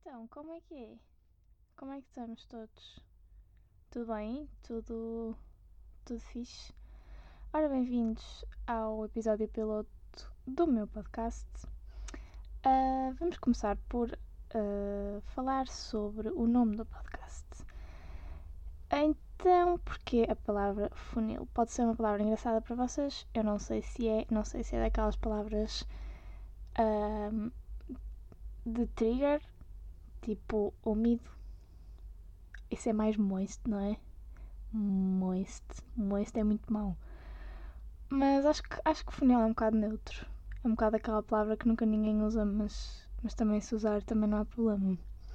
Então, como é que é? Como é que estamos todos? Tudo bem? Tudo fixe? Ora, bem-vindos ao episódio piloto do meu podcast. Vamos começar por falar sobre o nome do podcast. Então, porque a palavra funil pode ser uma palavra engraçada para vocês? Eu não sei se é daquelas palavras de trigger, tipo úmido. Isso é mais moist, não é? Moist é muito mau. Mas acho que funil é um bocado neutro. É um bocado aquela palavra que nunca ninguém usa, mas também se usar também não há problema.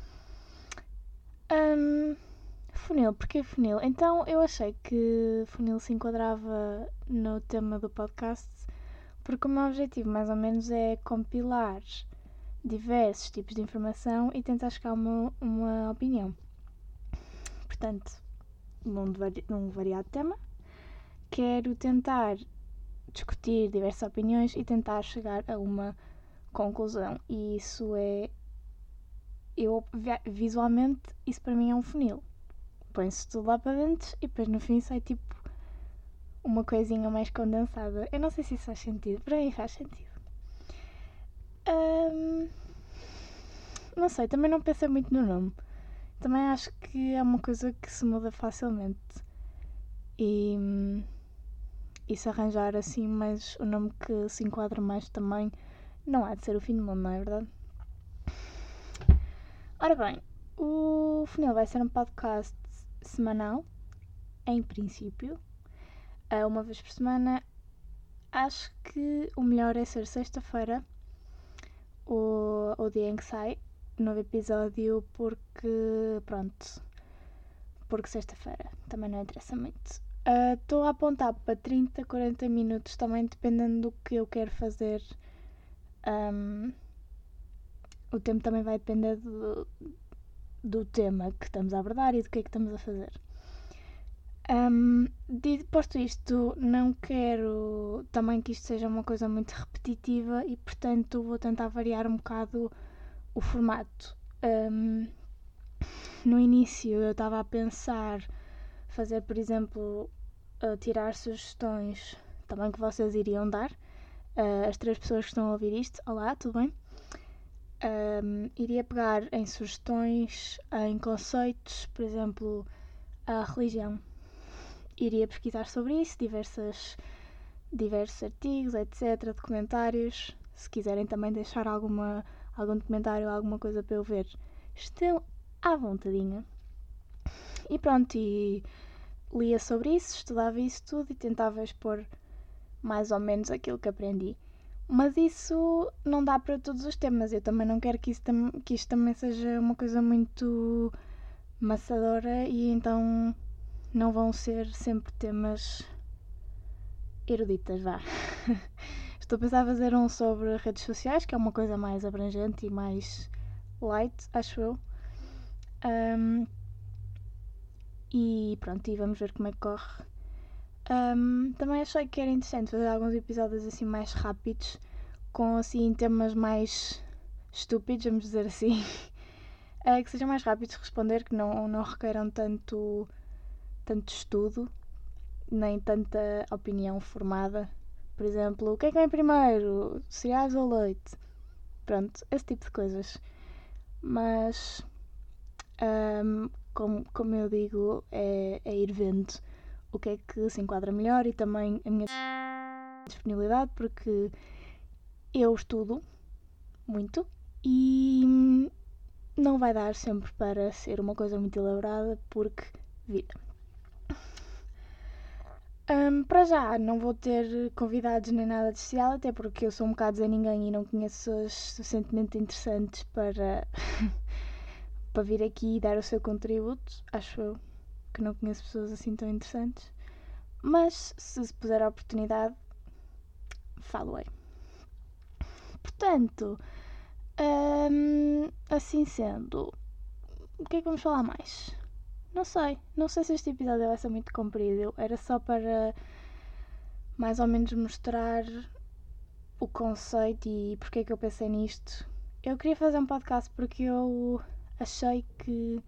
Funil, porquê funil? Então eu achei que funil se enquadrava no tema do podcast, porque o meu objetivo mais ou menos é compilar diversos tipos de informação e tentar chegar a uma opinião. Portanto, num variado tema, quero tentar discutir diversas opiniões e tentar chegar a uma conclusão. E isso é... visualmente, isso para mim é um funil. Põe-se tudo lá para dentro e depois no fim sai tipo uma coisinha mais condensada. Eu não sei se isso faz sentido. Para mim faz sentido. Não sei, também não pensei muito no nome. Também acho que é uma coisa que se muda facilmente. E se arranjar assim mais o nome que se enquadra mais também, não há de ser o fim do mundo, não é verdade? Ora bem, o Funil vai ser um podcast semanal, em princípio, uma vez por semana. Acho que o melhor é ser sexta-feira, o dia em que sai o novo episódio, porque sexta-feira também não interessa muito. Estou a apontar para 30, 40 minutos, também dependendo do que eu quero fazer. O tempo também vai depender do tema que estamos a abordar e do que é que estamos a fazer. Posto isto, não quero também que isto seja uma coisa muito repetitiva e, portanto, vou tentar variar um bocado o formato. No início eu estava a pensar fazer, por exemplo, tirar sugestões também que vocês iriam dar. As 3 pessoas que estão a ouvir isto, olá, tudo bem? Iria pegar em sugestões, em conceitos, por exemplo, a religião. Iria pesquisar sobre isso, diversos artigos, etc., documentários. Se quiserem também deixar algum documentário ou alguma coisa para eu ver, estão à vontadinha. E pronto, e lia sobre isso, estudava isso tudo e tentava expor mais ou menos aquilo que aprendi. Mas isso não dá para todos os temas. Eu também não quero que isto também seja uma coisa muito maçadora e então não vão ser sempre temas eruditas, vá. Estou a pensar em fazer um sobre redes sociais, que é uma coisa mais abrangente e mais light, acho eu. E pronto, e vamos ver como é que corre. Também achei que era interessante fazer alguns episódios assim mais rápidos, com assim temas mais estúpidos, vamos dizer assim. Que sejam mais rápidos de responder, que não requeiram tanto estudo, nem tanta opinião formada. Por exemplo, o que é que vem primeiro? Cereais ou leite? Pronto, esse tipo de coisas. Mas, como eu digo, é ir vendo o que é que se enquadra melhor e também a minha disponibilidade, porque eu estudo muito e não vai dar sempre para ser uma coisa muito elaborada, porque vida. Para já não vou ter convidados nem nada de especial, até porque eu sou um bocado Zé Ninguém e não conheço pessoas suficientemente interessantes para para vir aqui e dar o seu contributo. Acho eu que não conheço pessoas assim tão interessantes, mas se puser a oportunidade, falo-ei. Portanto, assim sendo, o que é que vamos falar mais? Não sei se este episódio vai ser muito comprido. Era só para mais ou menos mostrar o conceito e porque é que eu pensei nisto. Eu queria fazer um podcast porque eu achei que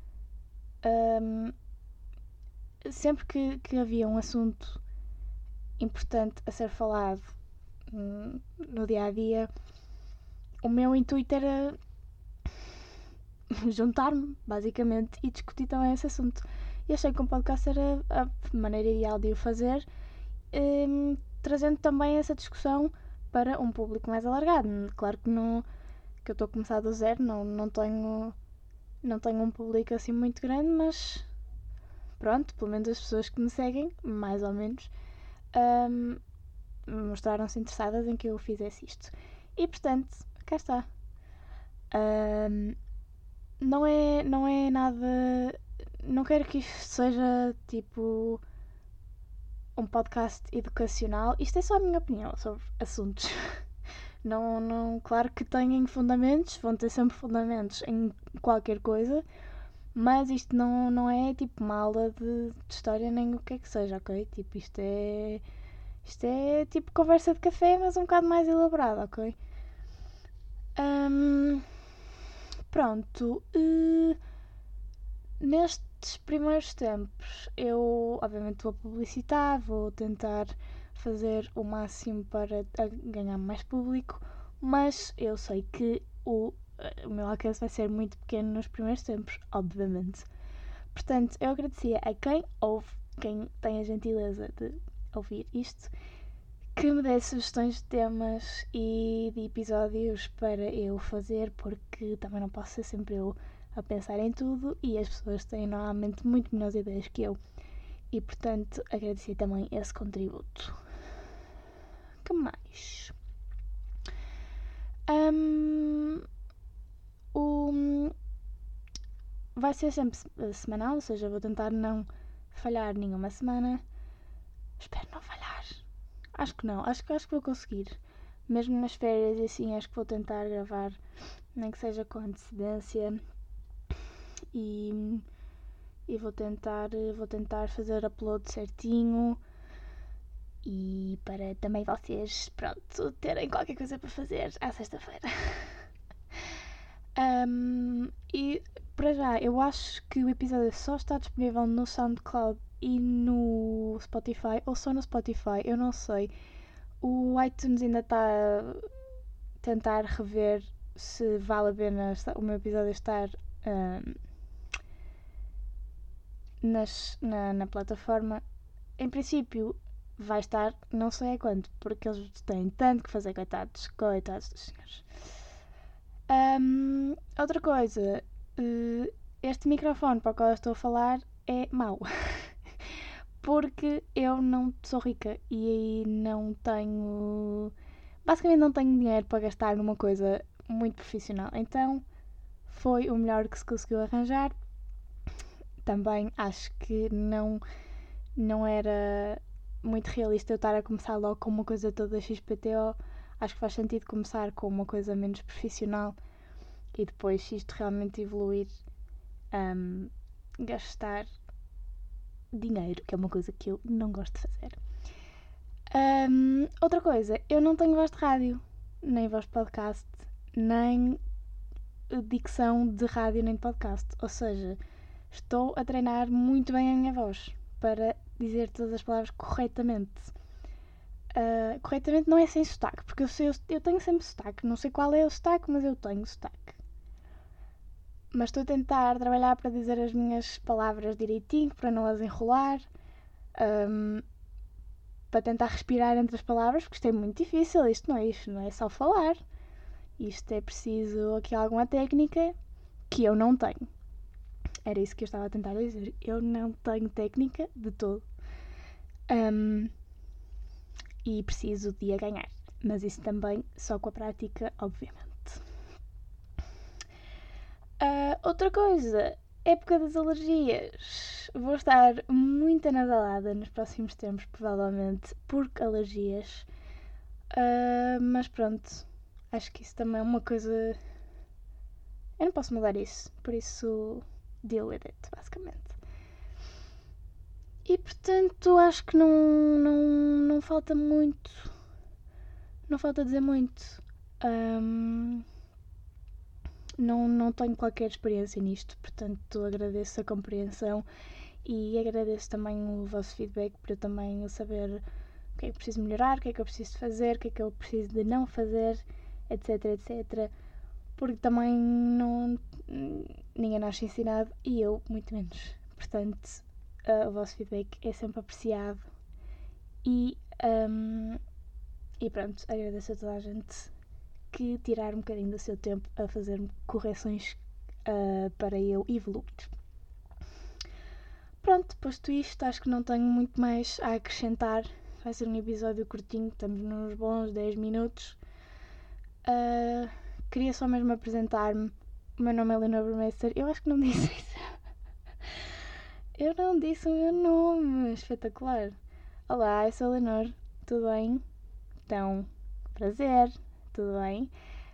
sempre que havia um assunto importante a ser falado no dia a dia, o meu intuito era juntar-me, basicamente, e discutir também esse assunto. E achei que um podcast era a maneira ideal de o fazer, trazendo também essa discussão para um público mais alargado. Claro que não, que eu estou a começar do zero, não tenho um público assim muito grande, mas pronto, pelo menos as pessoas que me seguem, mais ou menos, mostraram-se interessadas em que eu fizesse isto. E portanto, cá está. Não é nada. Não quero que isto seja tipo um podcast educacional. Isto é só a minha opinião sobre assuntos. Não, claro que têm fundamentos, vão ter sempre fundamentos em qualquer coisa, mas isto não é tipo uma aula de história nem o que é que seja, ok? Tipo, isto é tipo conversa de café, mas um bocado mais elaborada, ok? Pronto. Nestes primeiros tempos eu obviamente vou publicitar, vou tentar fazer o máximo para ganhar mais público, mas eu sei que o meu alcance vai ser muito pequeno nos primeiros tempos, obviamente. Portanto, eu agradecia a quem ouve, quem tem a gentileza de ouvir isto, que me dê sugestões de temas e de episódios para eu fazer, porque também não posso ser sempre eu a pensar em tudo e as pessoas têm normalmente muito melhores ideias que eu. E portanto, agradecer também esse contributo. Que mais? Vai ser sempre semanal, ou seja, vou tentar não falhar nenhuma semana. Espero não falhar. Acho que não, acho que vou conseguir. Mesmo nas férias e assim, acho que vou tentar gravar, nem que seja com antecedência. E vou tentar fazer upload certinho. E para também vocês, pronto, terem qualquer coisa para fazer à sexta-feira. E para já, eu acho que o episódio só está disponível no SoundCloud e no Spotify, ou só no Spotify, eu não sei. O iTunes ainda está a tentar rever se vale a pena o meu episódio estar na plataforma. Em princípio vai estar, não sei a quanto, porque eles têm tanto que fazer, coitados dos senhores. Outra coisa, este microfone para o qual eu estou a falar é mau. Porque eu não sou rica e aí não tenho. Basicamente, não tenho dinheiro para gastar numa coisa muito profissional. Então, foi o melhor que se conseguiu arranjar. Também acho que não era muito realista eu estar a começar logo com uma coisa toda XPTO. Acho que faz sentido começar com uma coisa menos profissional e depois, se isto realmente evoluir, gastar dinheiro, que é uma coisa que eu não gosto de fazer. Outra coisa, eu não tenho voz de rádio, nem voz de podcast, nem dicção de rádio nem de podcast. Ou seja, estou a treinar muito bem a minha voz para dizer todas as palavras corretamente. Corretamente não é sem sotaque, porque eu tenho sempre sotaque. Não sei qual é o sotaque, mas eu tenho sotaque. Mas estou a tentar trabalhar para dizer as minhas palavras direitinho, para não as enrolar, para tentar respirar entre as palavras, porque isto é muito difícil, isto não é só falar. Isto é preciso aqui alguma técnica que eu não tenho. Era isso que eu estava a tentar dizer. Eu não tenho técnica de todo. E preciso de a ganhar. Mas isso também só com a prática, obviamente. Outra coisa, época das alergias. Vou estar muito anasalada nos próximos tempos, provavelmente, porque alergias. Mas pronto, acho que isso também é uma coisa. Eu não posso mudar isso, por isso deal with it, basicamente. E portanto acho que não falta muito. Não falta dizer muito. não tenho qualquer experiência nisto, portanto agradeço a compreensão e agradeço também o vosso feedback para eu também saber o que é que preciso melhorar, o que é que eu preciso fazer, o que é que eu preciso de não fazer, etc, etc. Porque também ninguém nasce ensinado e eu muito menos. Portanto, o vosso feedback é sempre apreciado e pronto, agradeço a toda a gente que tirar um bocadinho do seu tempo a fazer correções para eu evoluir. Pronto, posto isto, acho que não tenho muito mais a acrescentar. Vai ser um episódio curtinho, estamos nos bons 10 minutos. Queria só mesmo apresentar-me. O meu nome é Leonor Burmeister. Eu acho que não disse isso. Eu não disse o meu nome. Espetacular. Olá, eu sou a Leonor. Tudo bem? Então, prazer. Tudo bem?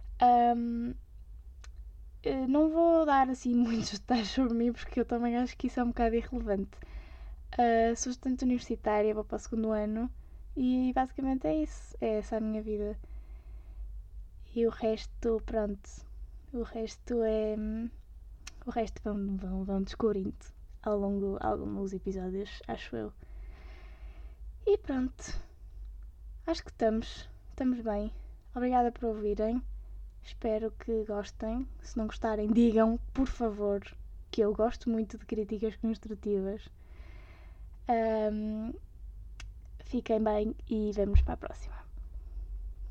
Não vou dar assim muitos detalhes sobre mim porque eu também acho que isso é um bocado irrelevante. Sou estudante universitária, vou para o segundo ano e basicamente é isso. É essa a minha vida. E o resto, pronto. O resto é. O resto vão descobrindo ao longo de alguns episódios, acho eu. E pronto. Acho que estamos bem. Obrigada por ouvirem. Espero que gostem. Se não gostarem, digam, por favor, que eu gosto muito de críticas construtivas. Fiquem bem e vemo-nos para a próxima.